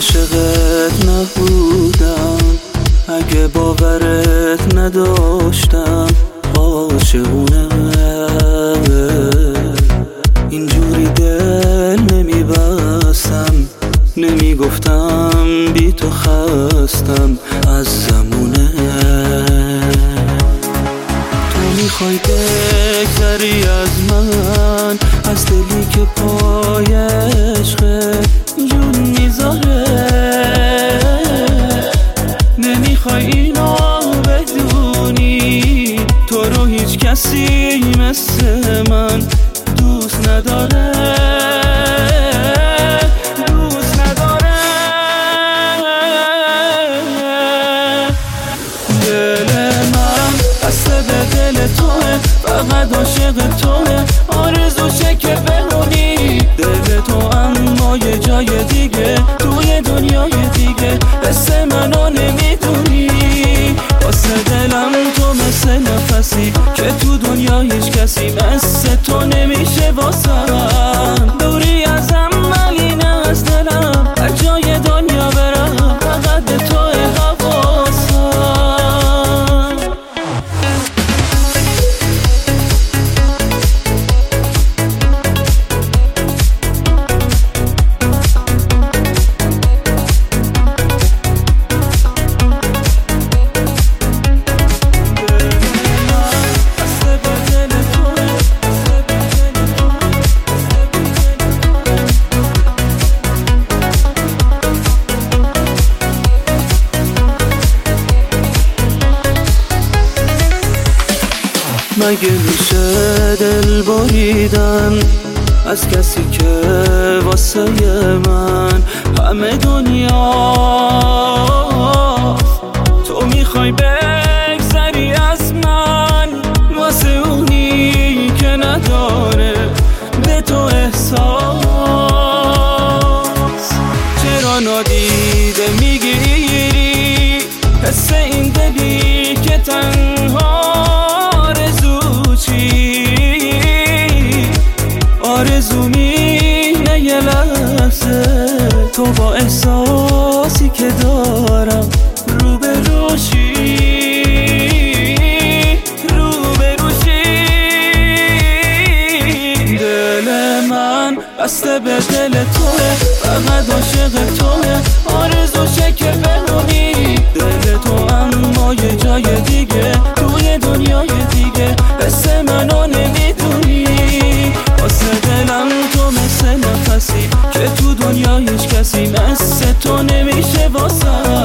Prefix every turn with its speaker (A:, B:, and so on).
A: عاشقت نبودم، اگه باورت نداشتم عاشقونه. اینجوری دل نمیبستم، نمیگفتم بی تو خستم از زمونه. تو میخوای بگذری از من، از دلی که پای عشقت جون میذاره. نمیخوای اینو بدونی، تو رو هیچ کسی مثل من دوست نداره. فقط عاشق توه، آرزوشه که بمونی دل تو، اما یه جای دیگه توی دنیای دیگه حس منو نمیدونی. واسه دلم تو مثل نفسی که تو دنیا هیچ کسی مثل تو نمیشه. واسم دوری ازم ولی نه از دلم، هر جای دنیا برم فقط به توه حواسم. مگه میشه دل بریدن از کسی که واسه من همه دنیا؟ تو میخوای بگذری از من واسه اونی که نداره به تو احساس. چرا نادیده میگیری حس این دلی که تنها آرزو مینه یه لحظه تو با احساسی که دارم روبروشی. دل من بسته به دل توه، فقط عاشق توه، آرزوشه که بمونی دل تو، اما یه جای دیگه توی دنیای دیگه حس منو نمیدونی. واسه دلم تو مثل نفسی که تو دنیا هیچ کسی مثل تو نمیشه. واسه